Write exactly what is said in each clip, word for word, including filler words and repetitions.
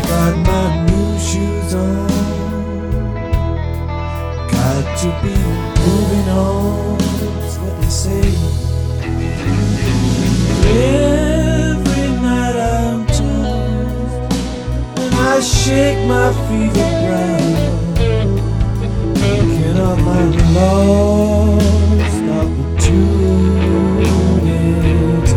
got my new shoes on. Got to be moving on, that's what they say. Every night I'm tossed and I shake my fever ground, thinking of my lost opportunity.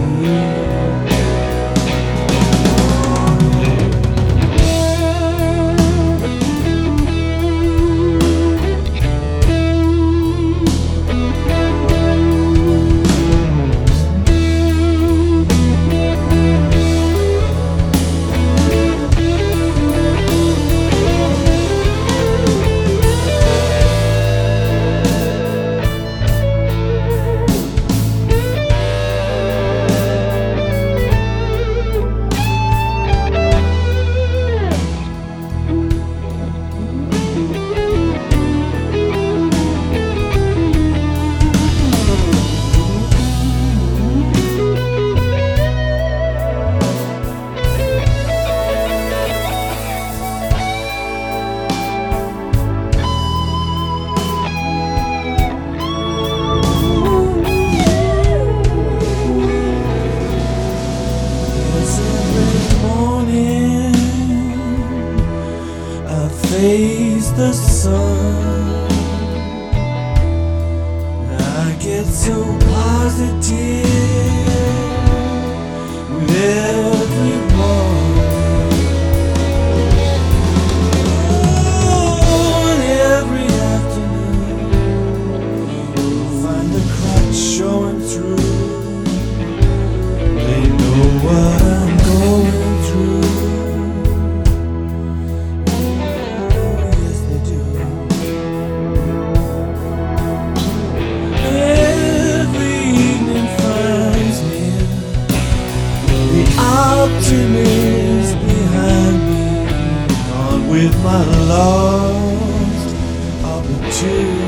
Face the sun, I get so positive with everyone. Oh, and every afternoon you'll find the cracks showing through. They know what I'm going through. Optimist behind me, gone with my lost opportunity.